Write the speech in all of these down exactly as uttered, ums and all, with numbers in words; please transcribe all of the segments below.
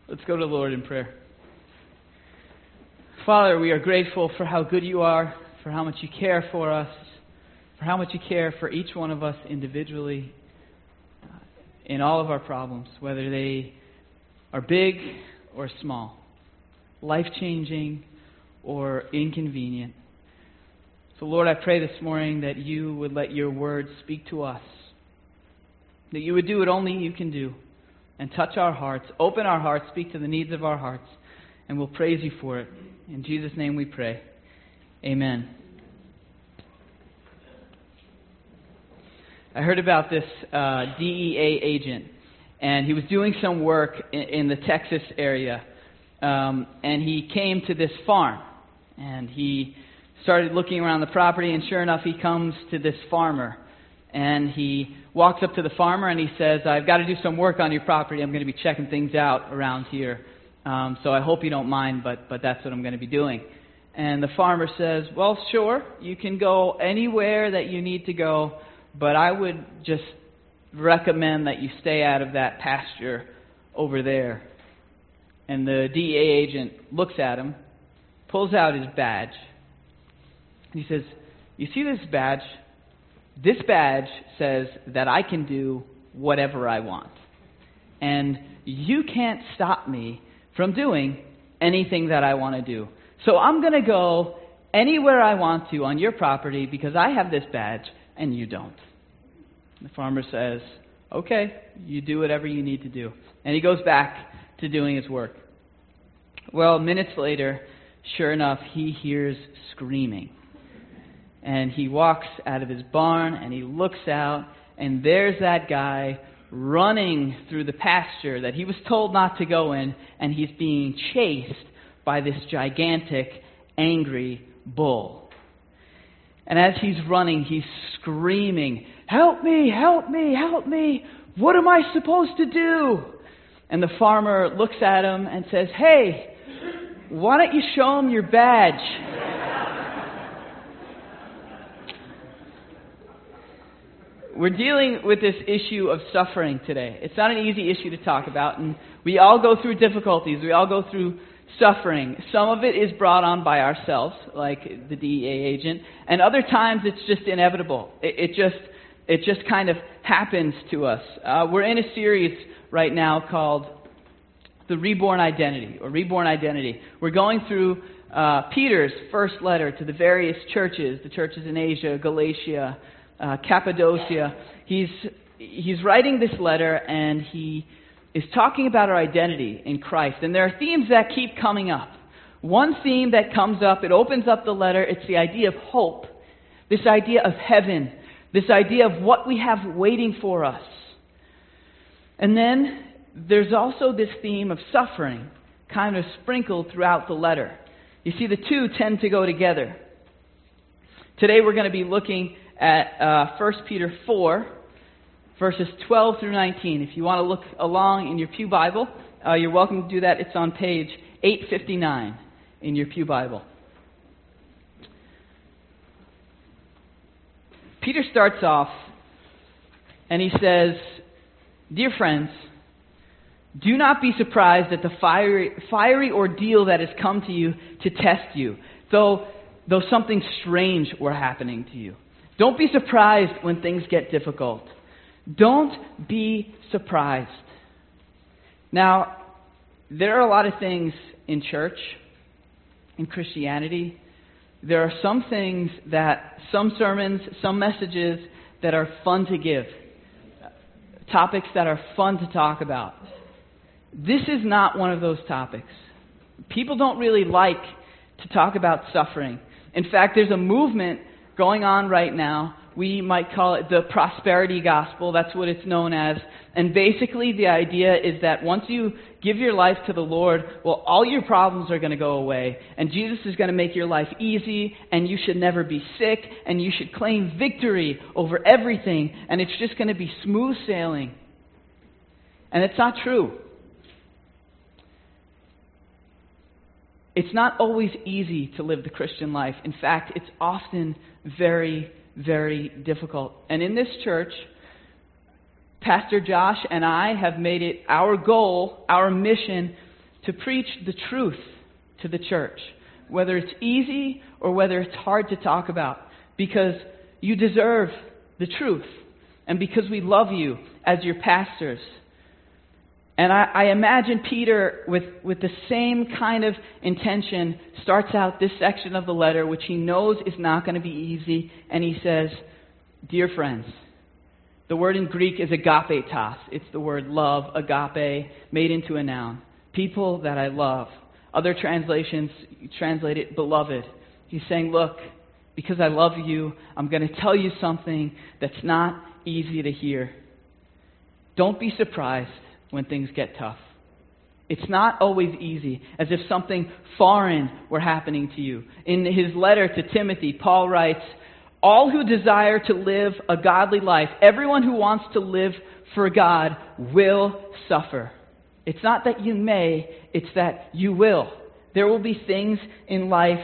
Let's go to the Lord in prayer. Father, we are grateful for how good you are, for how much you care for us, for how much you care for each one of us individually uh, in all of our problems, whether they are big or small, life-changing or inconvenient. So Lord, I pray this morning that you would let your word speak to us, that you would do what only you can do, and touch our hearts, open our hearts, speak to the needs of our hearts, and we'll praise you for it. In Jesus' name we pray. Amen. I heard about this uh, D E A agent, and he was doing some work in, in the Texas area, um, and he came to this farm, and he started looking around the property, and sure enough, he comes to this farmer, and he walks up to the farmer, and he says, I've got to do some work on your property. I'm going to be checking things out around here, um, so I hope you don't mind, but, but that's what I'm going to be doing. And the farmer says, well, sure, you can go anywhere that you need to go, but I would just recommend that you stay out of that pasture over there. And the D E A agent looks at him, pulls out his badge, and he says, you see this badge? This badge says that I can do whatever I want. And you can't stop me from doing anything that I want to do. So I'm going to go anywhere I want to on your property because I have this badge and you don't. The farmer says, okay, you do whatever you need to do. And he goes back to doing his work. Well, minutes later, sure enough, he hears screaming. And he walks out of his barn and he looks out, and there's that guy running through the pasture that he was told not to go in, and he's being chased by this gigantic, angry bull. And as he's running, he's screaming, help me, help me, help me, what am I supposed to do? And the farmer looks at him and says, hey, why don't you show him your badge? We're dealing with this issue of suffering today. It's not an easy issue to talk about, and we all go through difficulties. We all go through suffering. Some of it is brought on by ourselves, like the D E A agent, and other times it's just inevitable. It, it just it just kind of happens to us. Uh, we're in a series right now called The Reborn Identity, or Reborn Identity. We're going through uh, Peter's first letter to the various churches, the churches in Asia, Galatia, Uh, Cappadocia. He's he's writing this letter, and he is talking about our identity in Christ. And there are themes that keep coming up. One theme that comes up, it opens up the letter, it's the idea of hope. This idea of heaven. This idea of what we have waiting for us. And then there's also this theme of suffering kind of sprinkled throughout the letter. You see, the two tend to go together. Today we're going to be looking at uh, First Peter four, verses twelve through nineteen. If you want to look along in your pew Bible, uh, you're welcome to do that. It's on page eight fifty-nine in your pew Bible. Peter starts off and he says, dear friends, do not be surprised at the fiery, fiery ordeal that has come to you to test you, though, though something strange were happening to you. Don't be surprised when things get difficult. Don't be surprised. Now, there are a lot of things in church, in Christianity. There are some things that, some sermons, some messages that are fun to give. Topics that are fun to talk about. This is not one of those topics. People don't really like to talk about suffering. In fact, there's a movement going on right now. We might call it the prosperity gospel. That's what it's known as. And basically the idea is that once you give your life to the Lord, well, all your problems are going to go away. And Jesus is going to make your life easy, and you should never be sick, and you should claim victory over everything, and it's just going to be smooth sailing. And it's not true. It's not always easy to live the Christian life. In fact, it's often very, very difficult. And in this church, Pastor Josh and I have made it our goal, our mission, to preach the truth to the church, whether it's easy or whether it's hard to talk about, because you deserve the truth and because we love you as your pastors. And I, I imagine Peter, with, with the same kind of intention, starts out this section of the letter, which he knows is not going to be easy, and he says, "Dear friends," the word in Greek is agapetos. It's the word love, agape, made into a noun. People that I love. Other translations translate it beloved. He's saying, look, because I love you, I'm going to tell you something that's not easy to hear. Don't be surprised when things get tough. It's not always easy, as if something foreign were happening to you. In his letter to Timothy, Paul writes, "All who desire to live a godly life, everyone who wants to live for God, will suffer." It's not that you may, it's that you will. There will be things in life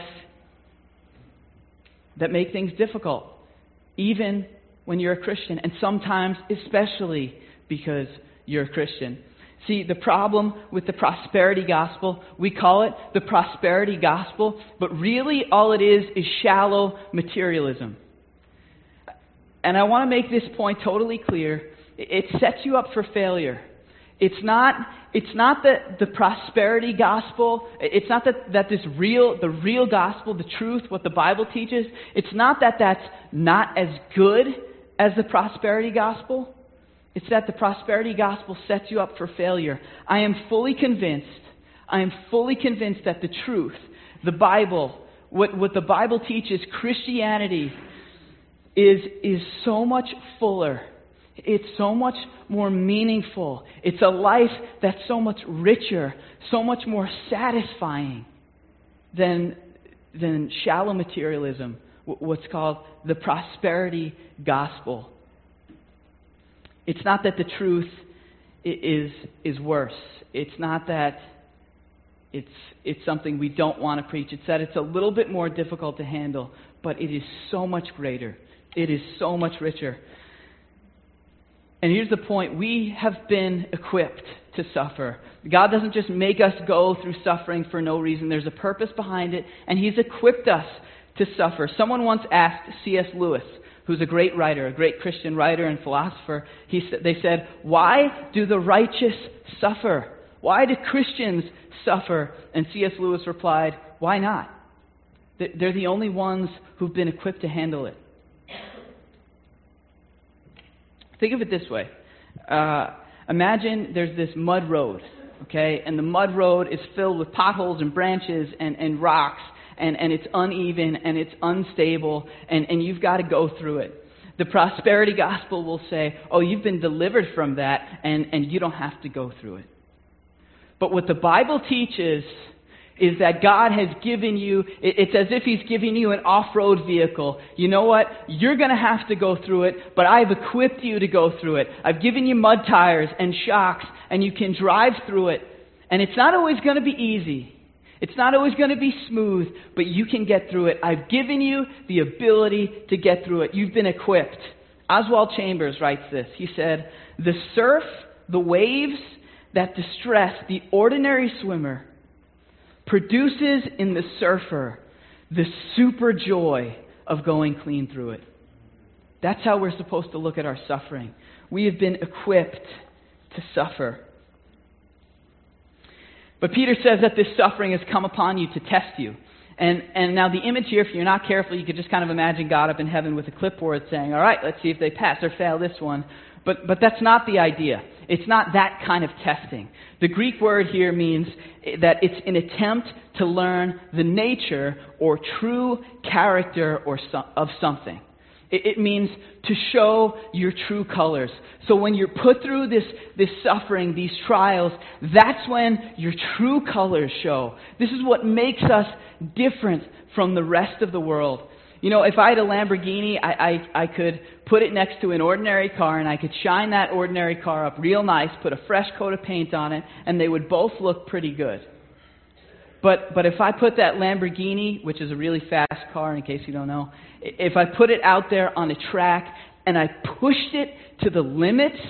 that make things difficult, even when you're a Christian, and sometimes especially because you're a Christian. See, the problem with the prosperity gospel, we call it the prosperity gospel, but really all it is is shallow materialism. And I want to make this point totally clear. It sets you up for failure. It's not, it's not that the prosperity gospel, it's not that, that this real, the real gospel, the truth, what the Bible teaches, it's not that that's not as good as the prosperity gospel. It's that the prosperity gospel sets you up for failure. I am fully convinced, I am fully convinced that the truth, the Bible, what, what the Bible teaches, Christianity, is, is so much fuller. It's so much more meaningful. It's a life that's so much richer, so much more satisfying than, than shallow materialism, what's called the prosperity gospel. It's not that the truth is is worse. It's not that it's it's something we don't want to preach. It's that it's a little bit more difficult to handle, but it is so much greater. It is so much richer. And here's the point. We have been equipped to suffer. God doesn't just make us go through suffering for no reason. There's a purpose behind it, and He's equipped us to suffer. Someone once asked C S Lewis, who's a great writer, a great Christian writer and philosopher, he sa- they said, "Why do the righteous suffer? Why do Christians suffer?" And C S Lewis replied, "Why not? They're the only ones who've been equipped to handle it." Think of it this way. Uh, imagine there's this mud road, okay? And the mud road is filled with potholes and branches and, and rocks, and, and it's uneven and it's unstable, and, and you've got to go through it. The prosperity gospel will say, oh, you've been delivered from that, and, and you don't have to go through it. But what the Bible teaches is that God has given you, it's as if He's giving you an off-road vehicle. You know what? You're going to have to go through it, but I've equipped you to go through it. I've given you mud tires and shocks, and you can drive through it. And it's not always going to be easy. It's not always going to be smooth, but you can get through it. I've given you the ability to get through it. You've been equipped. Oswald Chambers writes this. He said, "The surf, the waves that distress the ordinary swimmer produces in the surfer the super joy of going clean through it." That's how we're supposed to look at our suffering. We have been equipped to suffer. But Peter says that this suffering has come upon you to test you. And and now the image here, if you're not careful, you could just kind of imagine God up in heaven with a clipboard saying, all right, let's see if they pass or fail this one. But but that's not the idea. It's not that kind of testing. The Greek word here means that it's an attempt to learn the nature or true character or so, of something. It, it means to show your true colors. So when you're put through this, this suffering, these trials, that's when your true colors show. This is what makes us different from the rest of the world. You know, if I had a Lamborghini, I, I, I could put it next to an ordinary car, and I could shine that ordinary car up real nice, put a fresh coat of paint on it, and they would both look pretty good. But but if I put that Lamborghini, which is a really fast car, in case you don't know, if I put it out there on a track and I pushed it to the limits,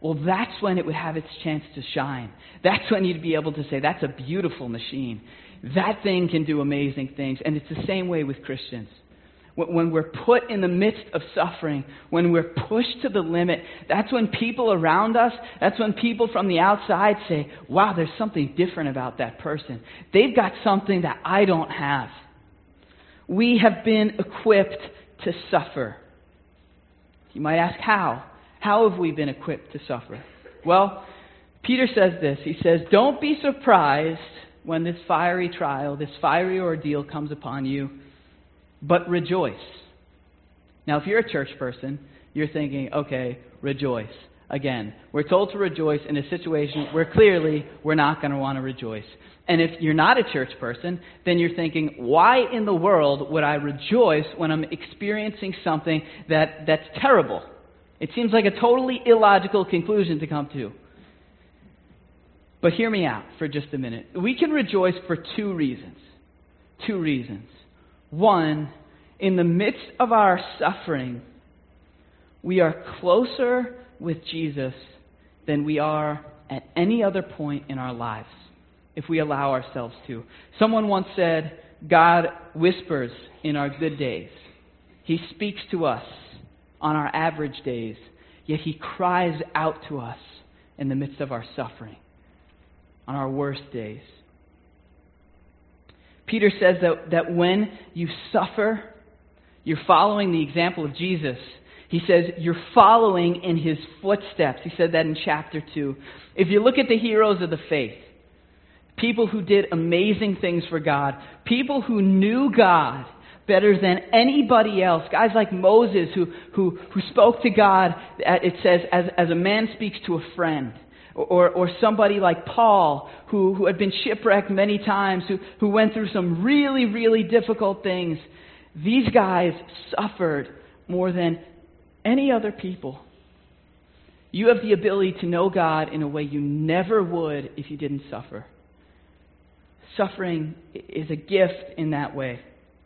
well, that's when it would have its chance to shine. That's when you'd be able to say, that's a beautiful machine. That thing can do amazing things. And it's the same way with Christians. When we're put in the midst of suffering, when we're pushed to the limit, that's when people around us, that's when people from the outside say, wow, there's something different about that person. They've got something that I don't have. We have been equipped to suffer. You might ask, how? How have we been equipped to suffer? Well, Peter says this. He says, don't be surprised when this fiery trial, this fiery ordeal comes upon you, but rejoice. Now, if you're a church person, you're thinking, okay, rejoice. Again, we're told to rejoice in a situation where clearly we're not going to want to rejoice. And if you're not a church person, then you're thinking, why in the world would I rejoice when I'm experiencing something that, that's terrible? It seems like a totally illogical conclusion to come to. But hear me out for just a minute. We can rejoice for two reasons. Two reasons. One, in the midst of our suffering, we are closer with Jesus than we are at any other point in our lives, if we allow ourselves to. Someone once said, God whispers in our good days. He speaks to us on our average days, yet He cries out to us in the midst of our suffering, on our worst days. Peter says that, that when you suffer, you're following the example of Jesus. He says you're following in His footsteps. He said that in chapter two. If you look at the heroes of the faith, people who did amazing things for God, people who knew God better than anybody else, guys like Moses who, who, who spoke to God, it says, as, as a man speaks to a friend. Or, or somebody like Paul, who, who had been shipwrecked many times, who, who went through some really, really difficult things. These guys suffered more than any other people. You have the ability to know God in a way you never would if you didn't suffer. Suffering is a gift in that way.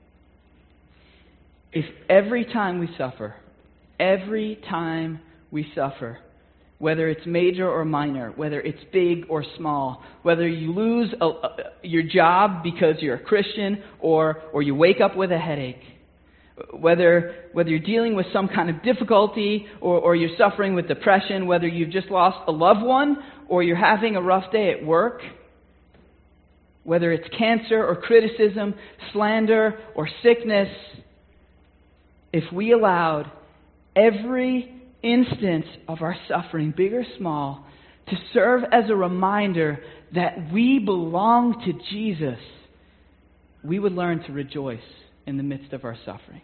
If every time we suffer, every time we suffer, whether it's major or minor, whether it's big or small, whether you lose a, a, your job because you're a Christian or, or you wake up with a headache, whether, whether you're dealing with some kind of difficulty or, or you're suffering with depression, whether you've just lost a loved one or you're having a rough day at work, whether it's cancer or criticism, slander or sickness, if we allowed every instance of our suffering, big or small, to serve as a reminder that we belong to Jesus, we would learn to rejoice in the midst of our suffering.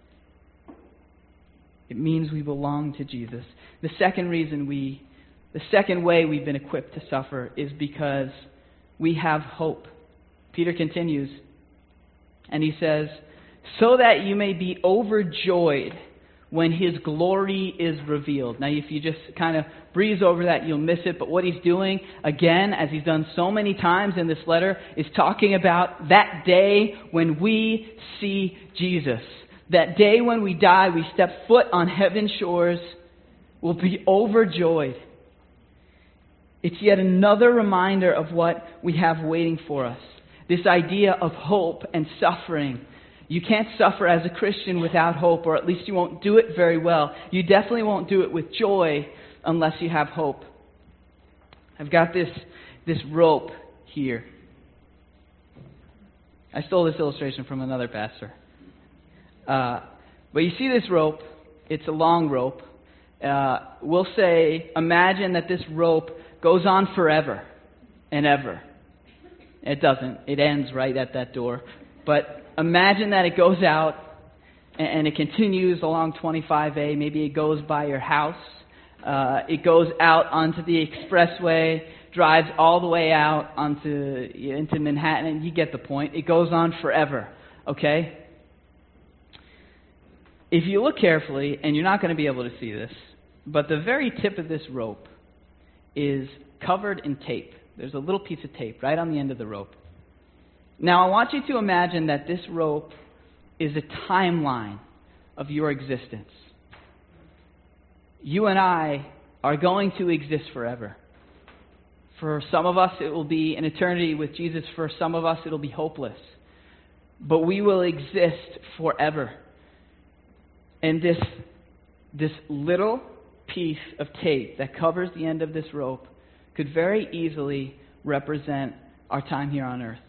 It means we belong to Jesus. The second reason we, the second way we've been equipped to suffer is because we have hope. Peter continues, and he says, so that you may be overjoyed when His glory is revealed. Now, if you just kind of breeze over that, you'll miss it. But what he's doing, again, as he's done so many times in this letter, is talking about that day when we see Jesus. That day when we die, we step foot on heaven's shores, we'll be overjoyed. It's yet another reminder of what we have waiting for us. This idea of hope and suffering. You can't suffer as a Christian without hope, or at least you won't do it very well. You definitely won't do it with joy unless you have hope. I've got this, this rope here. I stole this illustration from another pastor. Uh, but you see this rope. It's a long rope. Uh, we'll say, imagine that this rope goes on forever and ever. It doesn't. It ends right at that door. But imagine that it goes out and it continues along twenty-five A. Maybe it goes by your house. Uh, it goes out onto the expressway, drives all the way out onto into Manhattan, and you get the point. It goes on forever, okay? If you look carefully, and you're not going to be able to see this, but the very tip of this rope is covered in tape. There's a little piece of tape right on the end of the rope. Now, I want you to imagine that this rope is a timeline of your existence. You and I are going to exist forever. For some of us, it will be an eternity with Jesus. For some of us, it will be hopeless. But we will exist forever. And this, this little piece of tape that covers the end of this rope could very easily represent our time here on earth.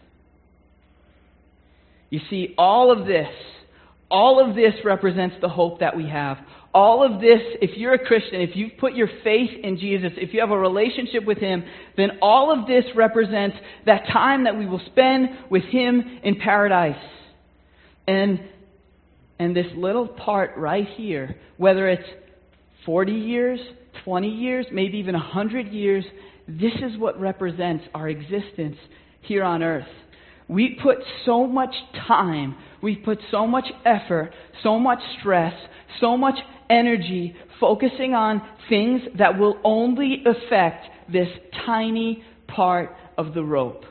You see, all of this, all of this represents the hope that we have. All of this, if you're a Christian, if you've put your faith in Jesus, if you have a relationship with Him, then all of this represents that time that we will spend with Him in paradise. And, and this little part right here, whether it's forty years, twenty years, maybe even one hundred years, this is what represents our existence here on earth. We put so much time, we put so much effort, so much stress, so much energy focusing on things that will only affect this tiny part of the rope.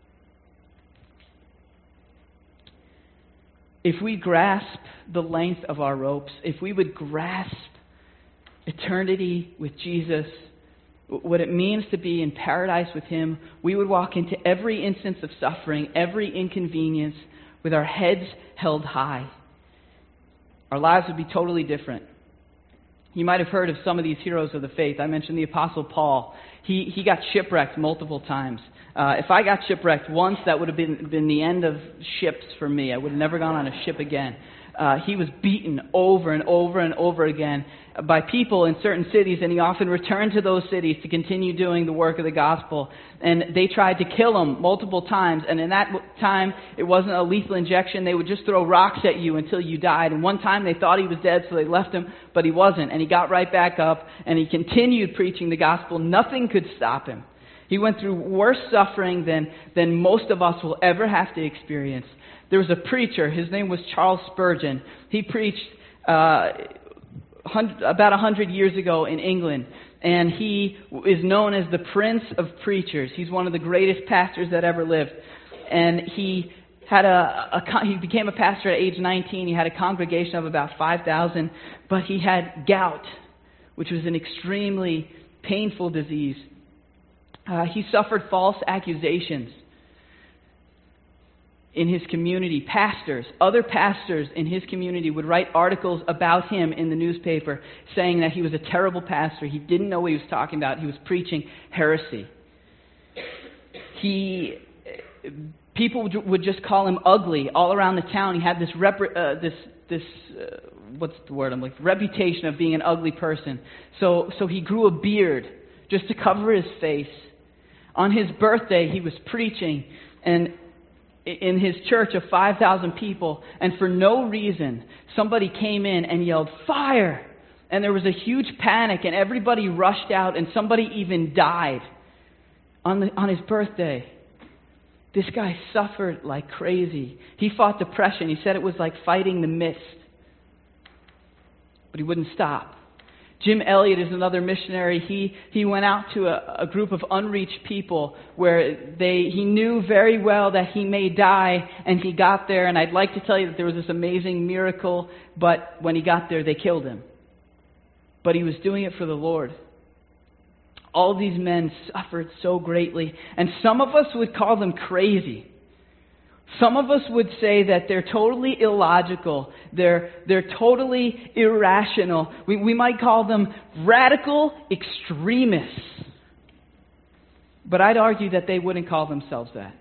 If we grasp the length of our ropes, if we would grasp eternity with Jesus, what it means to be in paradise with Him, we would walk into every instance of suffering, every inconvenience, with our heads held high. Our lives would be totally different. You might have heard of some of these heroes of the faith. I mentioned the Apostle Paul. He he got shipwrecked multiple times. Uh, if I got shipwrecked once, that would have been, been the end of ships for me. I would have never gone on a ship again. Uh, he was beaten over and over and over again by people in certain cities, and he often returned to those cities to continue doing the work of the gospel. And they tried to kill him multiple times, and in that time, it wasn't a lethal injection. They would just throw rocks at you until you died. And one time they thought he was dead, so they left him, but he wasn't. And he got right back up, and he continued preaching the gospel. Nothing could stop him. He went through worse suffering than, than most of us will ever have to experience. There was a preacher, his name was Charles Spurgeon. He preached uh, about a hundred years ago in England, and he is known as the Prince of Preachers. He's one of the greatest pastors that ever lived. And he had a, a he became a pastor at age nineteen. He had a congregation of about five thousand, but he had gout, which was an extremely painful disease. Uh, he suffered false accusations in his community. Pastors, other pastors in his community would write articles about him in the newspaper saying that he was a terrible pastor. He didn't know what he was talking about. He was preaching heresy. He, people would just call him ugly all around the town. He had this rep, uh, this this uh, what's the word? I'm like reputation of being an ugly person. So so he grew a beard just to cover his face. On his birthday, he was preaching and in his church of five thousand people, and for no reason, somebody came in and yelled, "Fire!" And there was a huge panic, and everybody rushed out, and somebody even died on the, on his birthday. This guy suffered like crazy. He fought depression. He said it was like fighting the mist. But he wouldn't stop. Jim Elliot is another missionary. He he went out to a, a group of unreached people where they he knew very well that he may die, and he got there, and I'd like to tell you that there was this amazing miracle, but when he got there, they killed him. But he was doing it for the Lord. All these men suffered so greatly, and some of us would call them crazy. Some of us would say that they're totally illogical. They're, they're totally irrational. We, we might call them radical extremists. But I'd argue that they wouldn't call themselves that.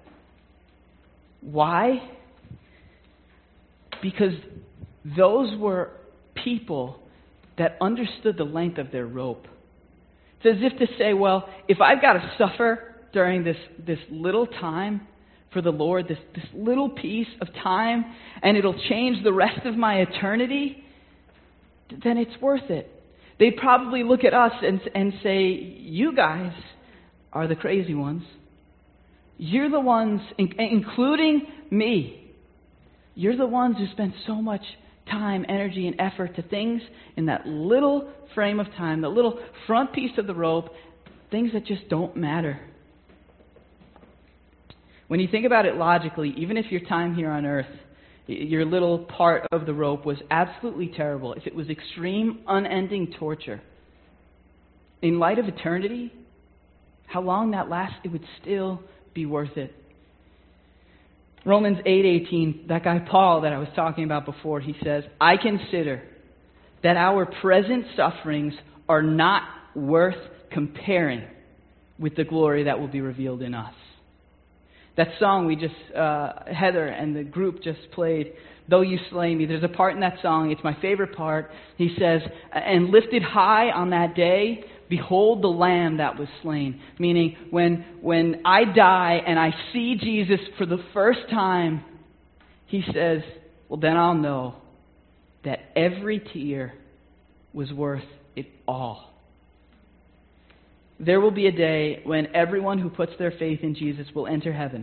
Why? Because those were people that understood the length of their rope. It's as if to say, well, if I've got to suffer during this, this little time for the Lord, this, this little piece of time, and it'll change the rest of my eternity, then it's worth it. They'd probably look at us and, and say, you guys are the crazy ones. You're the ones, including me, you're the ones who spend so much time, energy, and effort to things in that little frame of time, the little front piece of the rope, things that just don't matter. When you think about it logically, even if your time here on earth, your little part of the rope was absolutely terrible, if it was extreme, unending torture, in light of eternity, how long that lasts, it would still be worth it. Romans eight eighteen, that guy Paul that I was talking about before, he says, I consider that our present sufferings are not worth comparing with the glory that will be revealed in us. That song we just, uh, Heather and the group just played, Though You Slay Me, there's a part in that song, it's my favorite part. He says, and lifted high on that day, behold the Lamb that was slain. Meaning, when, when I die and I see Jesus for the first time, he says, well, then I'll know that every tear was worth it all. There will be a day when everyone who puts their faith in Jesus will enter heaven.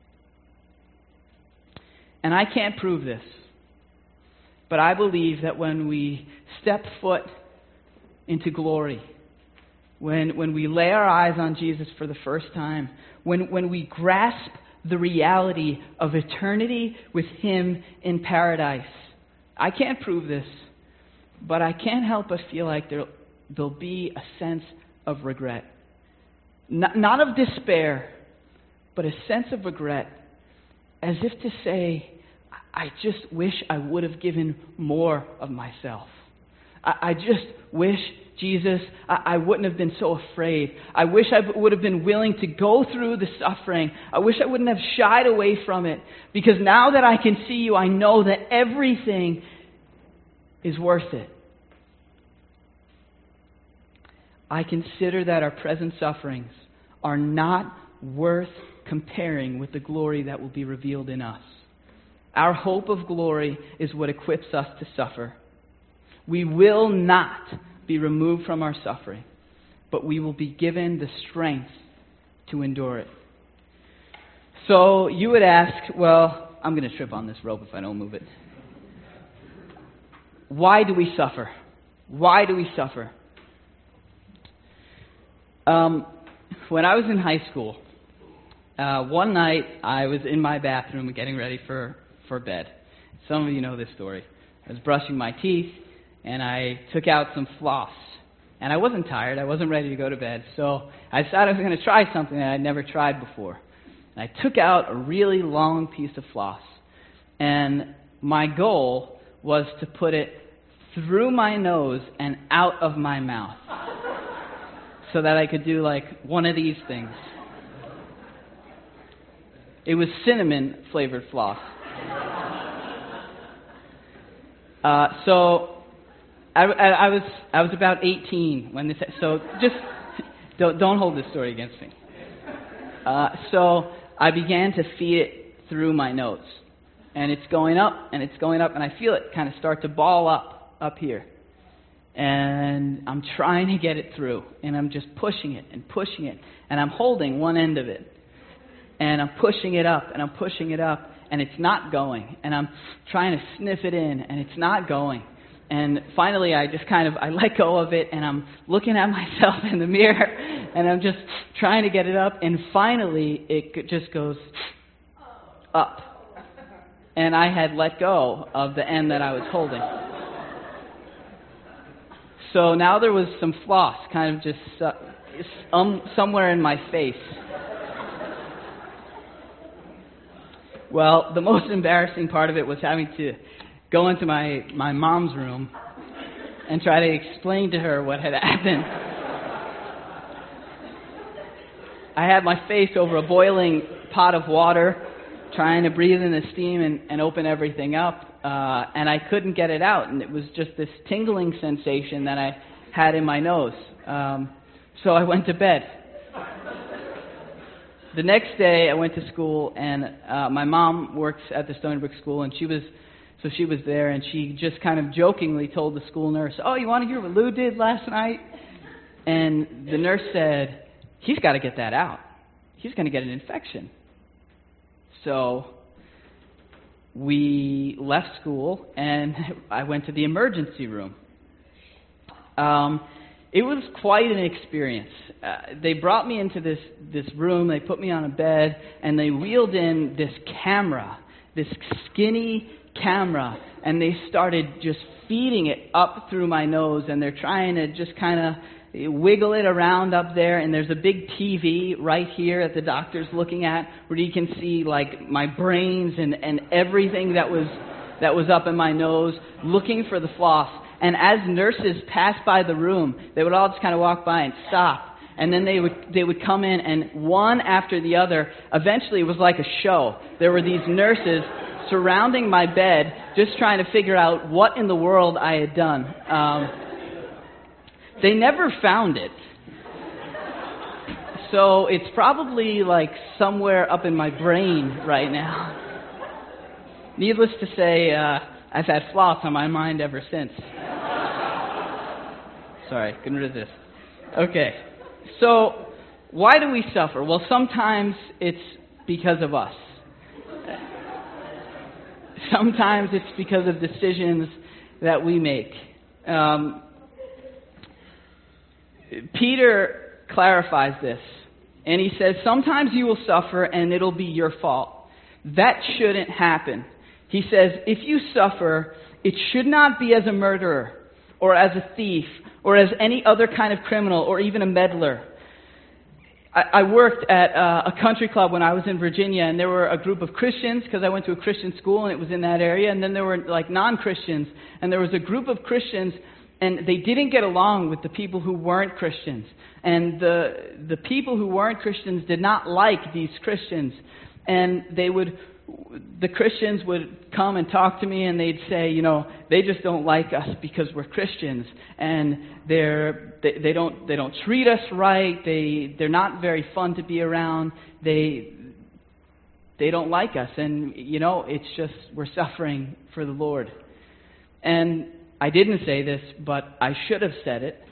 And I can't prove this, but I believe that when we step foot into glory, when, when we lay our eyes on Jesus for the first time, when, when we grasp the reality of eternity with Him in paradise, I can't prove this, but I can't help but feel like there, there'll be a sense of regret. Not, not of despair, but a sense of regret, as if to say, I just wish I would have given more of myself. I, I just wish, Jesus, I, I wouldn't have been so afraid. I wish I would have been willing to go through the suffering. I wish I wouldn't have shied away from it, because now that I can see you, I know that everything is worth it. I consider that our present sufferings are not worth comparing with the glory that will be revealed in us. Our hope of glory is what equips us to suffer. We will not be removed from our suffering, but we will be given the strength to endure it. So you would ask, well, I'm going to trip on this rope if I don't move it. Why do we suffer? Why do we suffer? Um, when I was in high school, uh, one night I was in my bathroom getting ready for, for bed. Some of you know this story. I was brushing my teeth, and I took out some floss. And I wasn't tired. I wasn't ready to go to bed. So I decided I was going to try something that I'd never tried before. And I took out a really long piece of floss. And my goal was to put it through my nose and out of my mouth, so that I could do like one of these things. It was cinnamon flavored floss. Uh, so I, I, I was I was about eighteen when this. So just don't don't hold this story against me. Uh, so I began to feed it through my nose, and it's going up and it's going up, and I feel it kind of start to ball up up here. And I'm trying to get it through, and I'm just pushing it and pushing it, and I'm holding one end of it, and I'm pushing it up, and I'm pushing it up, and it's not going, and I'm trying to sniff it in, and it's not going, and finally I just kind of, I let go of it, and I'm looking at myself in the mirror, and I'm just trying to get it up, and finally it just goes up, and I had let go of the end that I was holding. So now there was some floss kind of just uh, um, somewhere in my face. Well, the most embarrassing part of it was having to go into my, my mom's room and try to explain to her what had happened. I had my face over a boiling pot of water, trying to breathe in the steam and, and open everything up. Uh, and I couldn't get it out, and it was just this tingling sensation that I had in my nose. Um, so I went to bed. The next day, I went to school, and uh, my mom works at the Stony Brook School, and she was, so she was there, and she just kind of jokingly told the school nurse, "Oh, you want to hear what Lou did last night?" And the nurse said, "He's got to get that out. He's going to get an infection." So we left school, and I went to the emergency room. Um, it was quite an experience. Uh, they brought me into this, this room, they put me on a bed, and they wheeled in this camera, this skinny camera, and they started just feeding it up through my nose, and they're trying to just kind of wiggle it around up there, and there's a big T V right here that the doctor's looking at where you can see like my brains and, and everything that was that was up in my nose, looking for the floss. And as nurses passed by the room, they would all just kind of walk by and stop. And then they would they would come in, and one after the other, eventually it was like a show. There were these nurses surrounding my bed, just trying to figure out what in the world I had done. Um, they never found it. So it's probably like somewhere up in my brain right now. Needless to say, uh, I've had floss on my mind ever since. Sorry, couldn't resist. Okay, so why do we suffer? Well, sometimes it's because of us. Sometimes it's because of decisions that we make. Um, Peter clarifies this, and he says, sometimes you will suffer and it'll be your fault. That shouldn't happen. He says, if you suffer, it should not be as a murderer or as a thief or as any other kind of criminal or even a meddler. I, I worked at uh, a country club when I was in Virginia, and there were a group of Christians because I went to a Christian school and it was in that area, and then there were like non-Christians, and there was a group of Christians, and they didn't get along with the people who weren't Christians. And the the people who weren't Christians did not like these Christians, and they would the Christians would come and talk to me, and they'd say, you know, they just don't like us because we're Christians, and they're they, they don't they don't treat us right. They they're not very fun to be around. They they don't like us, and you know, it's just we're suffering for the Lord. And I didn't say this, but I should have said it.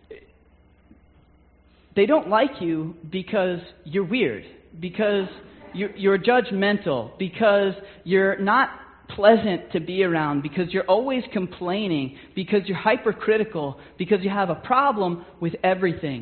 They don't like you because you're weird, because You're, you're judgmental, because you're not pleasant to be around, because you're always complaining, because you're hypercritical, because you have a problem with everything.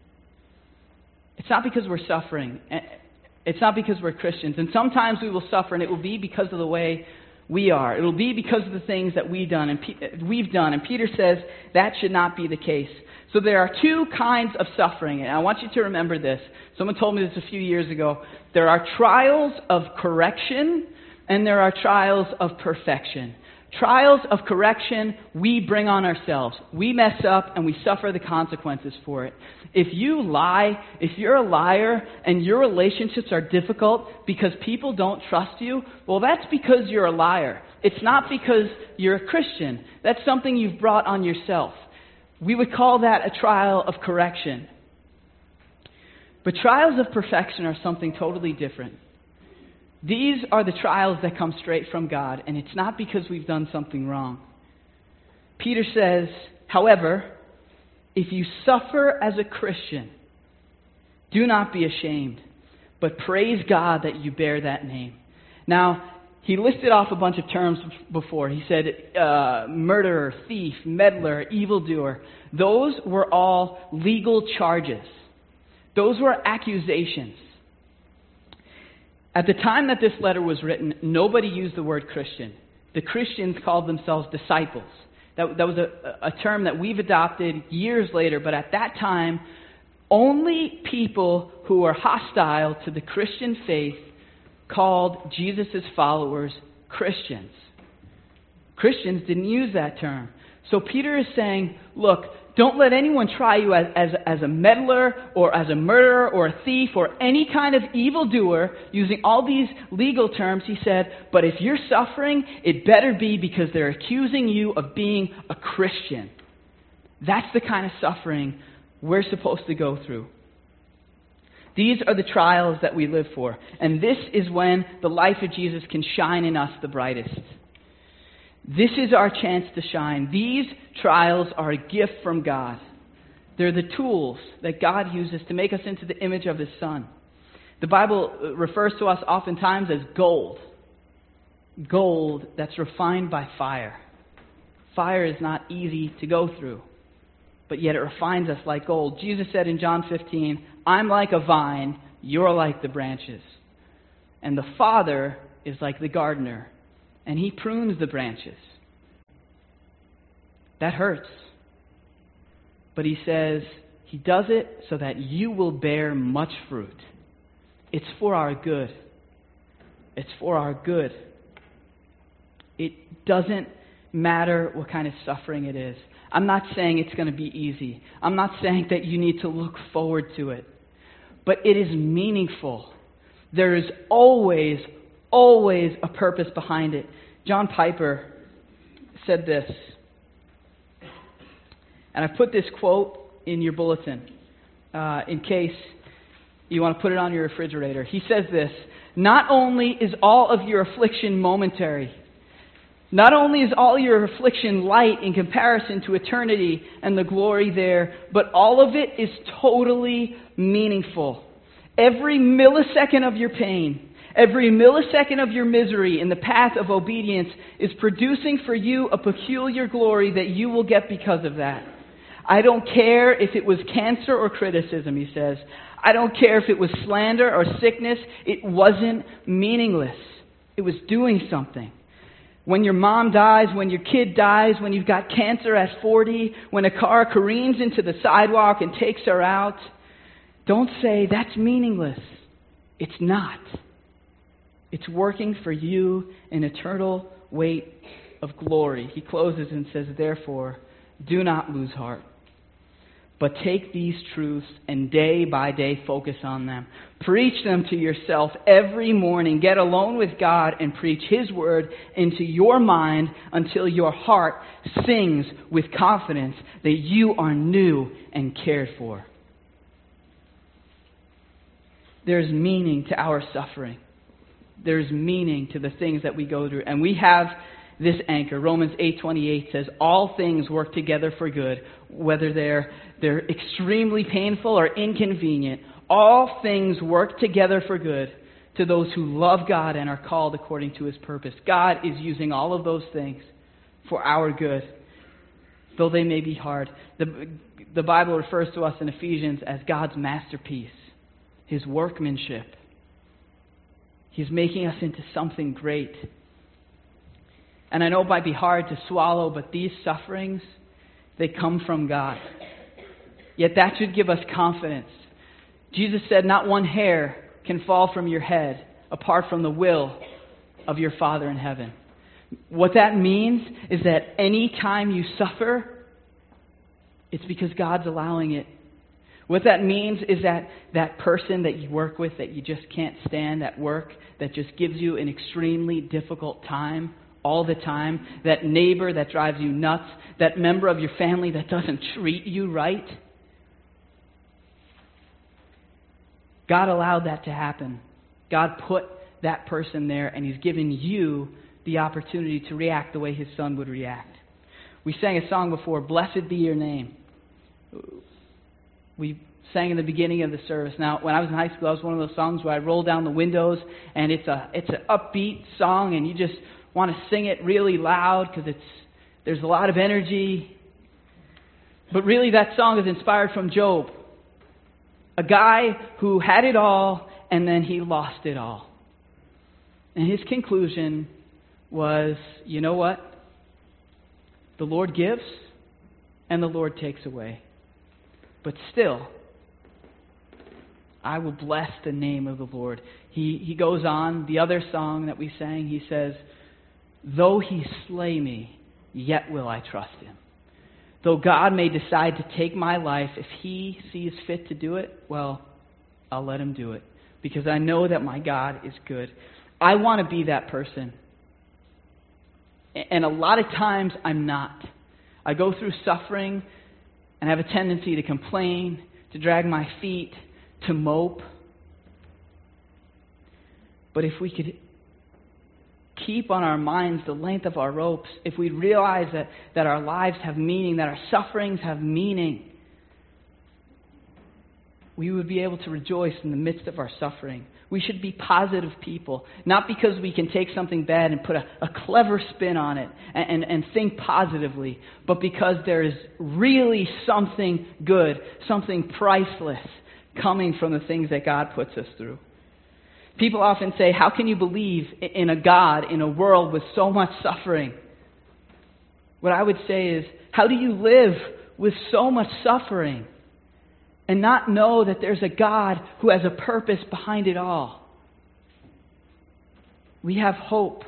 It's not because we're suffering. It's not because we're Christians. And sometimes we will suffer, and it will be because of the way we are. It will be because of the things that we've done. And we've done. And Peter says that should not be the case. So there are two kinds of suffering, and I want you to remember this. Someone told me this a few years ago. There are trials of correction, and there are trials of perfection. Trials of correction we bring on ourselves. We mess up, and we suffer the consequences for it. If you lie, if you're a liar, and your relationships are difficult because people don't trust you, well, that's because you're a liar. It's not because you're a Christian. That's something you've brought on yourself. We would call that a trial of correction. But trials of perfection are something totally different. These are the trials that come straight from God, and it's not because we've done something wrong. Peter says, however, if you suffer as a Christian, do not be ashamed, but praise God that you bear that name. Now, he listed off a bunch of terms before. He said uh, murderer, thief, meddler, evildoer. Those were all legal charges. Those were accusations. At the time that this letter was written, nobody used the word Christian. The Christians called themselves disciples. That, that was a, a term that we've adopted years later, but at that time, only people who were hostile to the Christian faith called Jesus' followers Christians. Christians didn't use that term. So Peter is saying, look, don't let anyone try you as, as, as a meddler or as a murderer or a thief or any kind of evildoer using all these legal terms. He said, but if you're suffering, it better be because they're accusing you of being a Christian. That's the kind of suffering we're supposed to go through. These are the trials that we live for. And this is when the life of Jesus can shine in us the brightest. This is our chance to shine. These trials are a gift from God. They're the tools that God uses to make us into the image of His Son. The Bible refers to us oftentimes as gold. Gold that's refined by fire. Fire is not easy to go through, but yet it refines us like gold. Jesus said in John fifteen, I'm like a vine, you're like the branches. And the Father is like the gardener, and He prunes the branches. That hurts. But he says he does it so that you will bear much fruit. It's for our good. It's for our good. It doesn't matter what kind of suffering it is. I'm not saying it's going to be easy. I'm not saying that you need to look forward to it. But it is meaningful. There is always, always a purpose behind it. John Piper said this, and I've put this quote in your bulletin uh, in case you want to put it on your refrigerator. He says this: not only is all of your affliction momentary, not only is all your affliction light in comparison to eternity and the glory there, but all of it is totally meaningful. Every millisecond of your pain, every millisecond of your misery in the path of obedience is producing for you a peculiar glory that you will get because of that. I don't care if it was cancer or criticism, he says. I don't care if it was slander or sickness. It wasn't meaningless. It was doing something. When your mom dies, when your kid dies, when you've got cancer at forty, when a car careens into the sidewalk and takes her out, don't say, that's meaningless. It's not. It's working for you an eternal weight of glory. He closes and says, therefore, do not lose heart, but take these truths and day by day focus on them. Preach them to yourself every morning. Get alone with God and preach His word into your mind until your heart sings with confidence that you are new and cared for. There's meaning to our suffering. There's meaning to the things that we go through. And we have this anchor. Romans eight twenty-eight says, all things work together for good, whether they're they're extremely painful or inconvenient. All things work together for good to those who love God and are called according to His purpose. God is using all of those things for our good, though they may be hard. The, the Bible refers to us in Ephesians as God's masterpiece, His workmanship. He's making us into something great. And I know it might be hard to swallow, but these sufferings, they come from God. Yet that should give us confidence. Jesus said, not one hair can fall from your head apart from the will of your Father in heaven. What that means is that any time you suffer, it's because God's allowing it. What that means is that that person that you work with that you just can't stand at work, that just gives you an extremely difficult time all the time, that neighbor that drives you nuts, that member of your family that doesn't treat you right, God allowed that to happen. God put that person there, and He's given you the opportunity to react the way His Son would react. We sang a song before, Blessed Be Your Name. We sang in the beginning of the service. Now, when I was in high school, that was one of those songs where I roll down the windows, and it's a it's an upbeat song, and you just want to sing it really loud because it's there's a lot of energy. But really, that song is inspired from Job, a guy who had it all, and then he lost it all. And his conclusion was, you know what? The Lord gives, and the Lord takes away. But still, I will bless the name of the Lord. He he goes on, the other song that we sang, he says, though He slay me, yet will I trust Him. Though God may decide to take my life, if He sees fit to do it, well, I'll let Him do it. Because I know that my God is good. I want to be that person. And a lot of times I'm not. I go through suffering and have a tendency to complain, to drag my feet, to mope. But if we could keep on our minds the length of our ropes, if we realize that, that our lives have meaning, that our sufferings have meaning, we would be able to rejoice in the midst of our suffering. We should be positive people, not because we can take something bad and put a, a clever spin on it and, and, and think positively, but because there is really something good, something priceless coming from the things that God puts us through. People often say, how can you believe in a God in a world with so much suffering? What I would say is, how do you live with so much suffering and not know that there's a God who has a purpose behind it all? We have hope.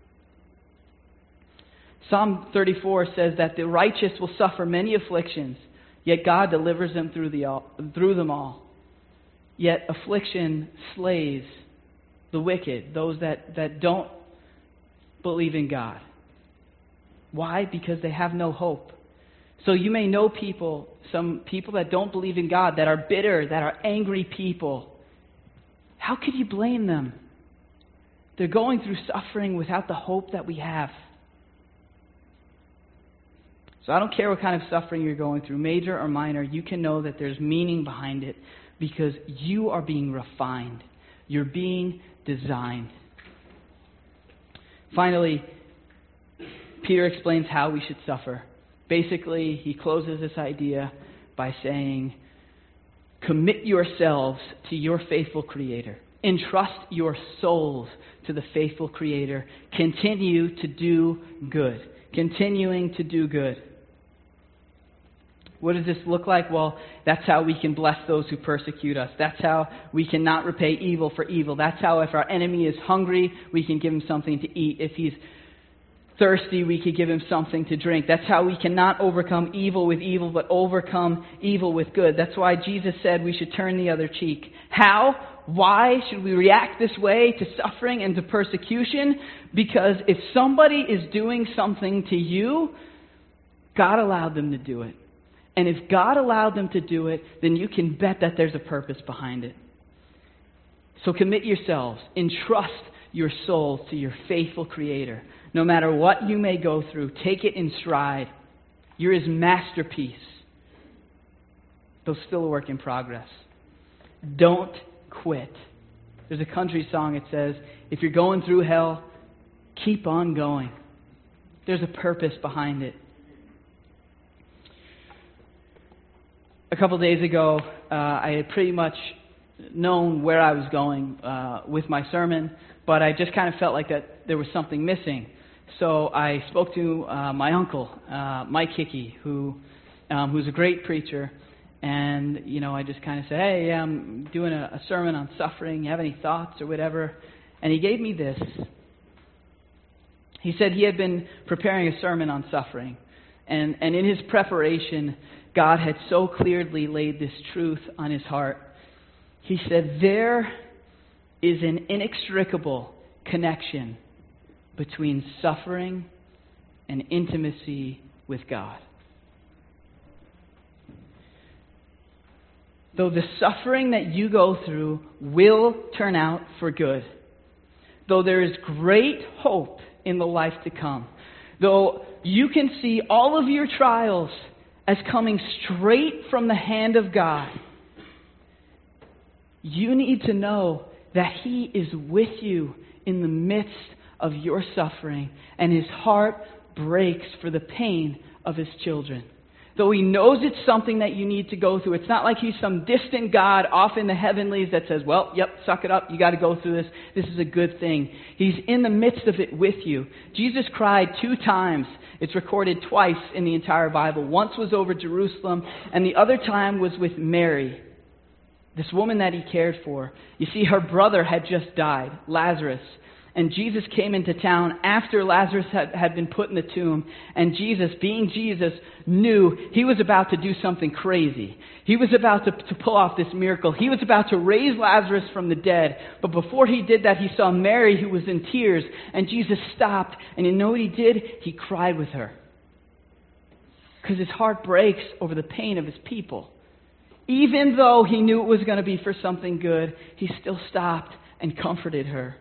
Psalm thirty-four says that the righteous will suffer many afflictions, yet God delivers them through, the all, through them all. Yet affliction slays the wicked, those that, that don't believe in God. Why? Because they have no hope. So you may know people, some people that don't believe in God, that are bitter, that are angry people. How could you blame them? They're going through suffering without the hope that we have. So I don't care what kind of suffering you're going through, major or minor, you can know that there's meaning behind it because you are being refined. You're being designed. Finally, Peter explains how we should suffer. Basically, he closes this idea by saying, commit yourselves to your faithful Creator. Entrust your souls to the faithful Creator. Continue to do good. Continuing to do good. What does this look like? Well, that's how we can bless those who persecute us. That's how we cannot repay evil for evil. That's how if our enemy is hungry, we can give him something to eat. If he's thirsty, we can give him something to drink. That's how we cannot overcome evil with evil, but overcome evil with good. That's why Jesus said we should turn the other cheek. How? Why should we react this way to suffering and to persecution? Because if somebody is doing something to you, God allowed them to do it. And if God allowed them to do it, then you can bet that there's a purpose behind it. So commit yourselves. Entrust your souls to your faithful Creator. No matter what you may go through, take it in stride. You're His masterpiece. Though still a work in progress. Don't quit. There's a country song that says, if you're going through hell, keep on going. There's a purpose behind it. A couple days ago, uh, I had pretty much known where I was going uh, with my sermon, but I just kind of felt like that there was something missing. So I spoke to uh, my uncle, uh, Mike Hickey, who um, who's a great preacher, and you know I just kind of said, "Hey, yeah, I'm doing a, a sermon on suffering. You have any thoughts or whatever?" And he gave me this. He said he had been preparing a sermon on suffering, and and in his preparation, God had so clearly laid this truth on his heart. He said, there is an inextricable connection between suffering and intimacy with God. Though the suffering that you go through will turn out for good, though there is great hope in the life to come, though you can see all of your trials as coming straight from the hand of God, you need to know that He is with you in the midst of your suffering, and His heart breaks for the pain of His children. Though He knows it's something that you need to go through, it's not like He's some distant God off in the heavenlies that says, well, yep, suck it up, you got to go through this, this is a good thing. He's in the midst of it with you. Jesus cried two times. It's recorded twice in the entire Bible. Once was over Jerusalem, and the other time was with Mary, this woman that He cared for. You see, her brother had just died, Lazarus. And Jesus came into town after Lazarus had, had been put in the tomb. And Jesus, being Jesus, knew He was about to do something crazy. He was about to, to pull off this miracle. He was about to raise Lazarus from the dead. But before He did that, He saw Mary, who was in tears. And Jesus stopped. And you know what He did? He cried with her. Because His heart breaks over the pain of His people. Even though He knew it was going to be for something good, He still stopped and comforted her.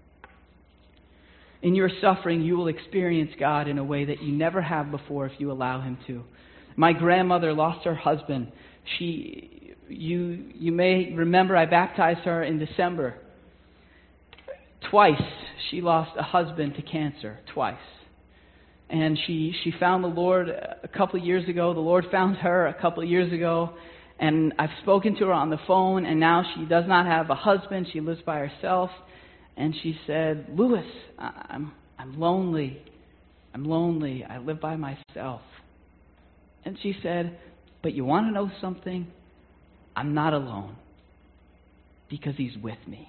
In your suffering, you will experience God in a way that you never have before if you allow Him to. My grandmother lost her husband. She, you, you may remember I baptized her in December. Twice she lost a husband to cancer. Twice. And she, she found the Lord a couple of years ago. The Lord found her a couple of years ago. And I've spoken to her on the phone, and now she does not have a husband. She lives by herself. And she said, Louis, I'm I'm lonely. I'm lonely. I live by myself. And she said, but you want to know something? I'm not alone, because He's with me.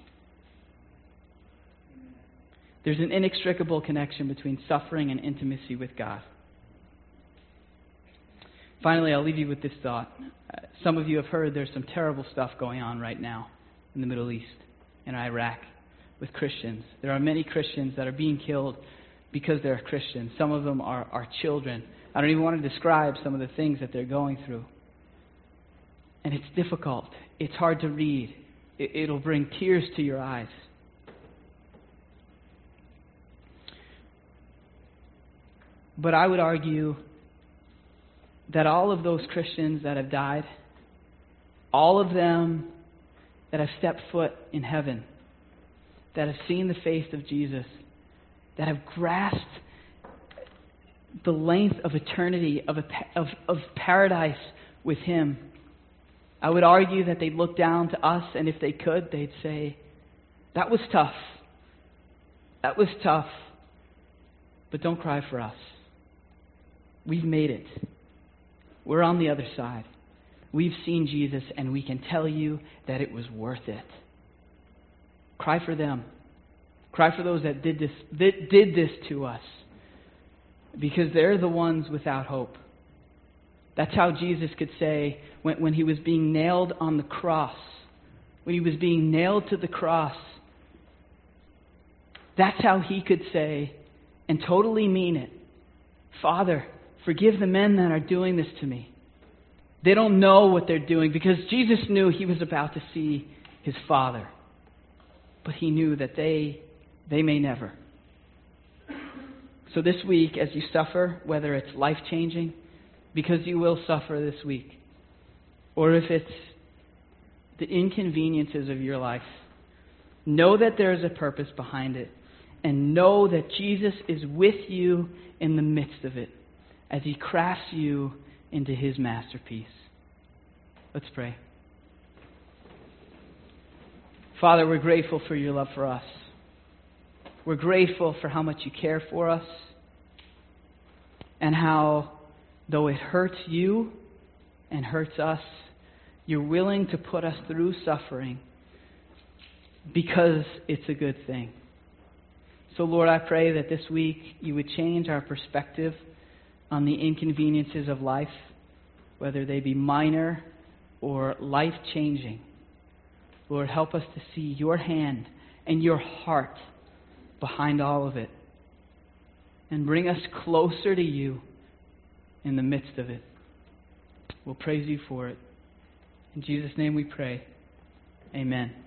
There's an inextricable connection between suffering and intimacy with God. Finally, I'll leave you with this thought. Uh, some of you have heard there's some terrible stuff going on right now in the Middle East, in Iraq, with Christians. There are many Christians that are being killed because they're Christians. Some of them are, are children. I don't even want to describe some of the things that they're going through. And it's difficult. It's hard to read. It, it'll bring tears to your eyes. But I would argue that all of those Christians that have died, all of them that have stepped foot in heaven, that have seen the face of Jesus, that have grasped the length of eternity, of, a, of, of paradise with Him, I would argue that they'd look down to us, and if they could, they'd say, that was tough. That was tough. But don't cry for us. We've made it. We're on the other side. We've seen Jesus, and we can tell you that it was worth it. Cry for them. Cry for those that did this, that did this to us, because they're the ones without hope. That's how Jesus could say, when, when He was being nailed on the cross, when He was being nailed to the cross, that's how He could say, and totally mean it, Father, forgive the men that are doing this to me. They don't know what they're doing, because Jesus knew He was about to see His Father. But He knew that they, they may never. So this week, as you suffer, whether it's life-changing, because you will suffer this week, or if it's the inconveniences of your life, know that there is a purpose behind it, and know that Jesus is with you in the midst of it, as He crafts you into His masterpiece. Let's pray. Father, we're grateful for your love for us. We're grateful for how much you care for us, and how, though it hurts you and hurts us, you're willing to put us through suffering because it's a good thing. So, Lord, I pray that this week you would change our perspective on the inconveniences of life, whether they be minor or life-changing. Lord, help us to see your hand and your heart behind all of it, and bring us closer to you in the midst of it. We'll praise you for it. In Jesus' name we pray. Amen.